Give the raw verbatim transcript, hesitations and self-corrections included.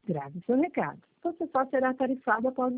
Grave seu recado. Você só será tarifado após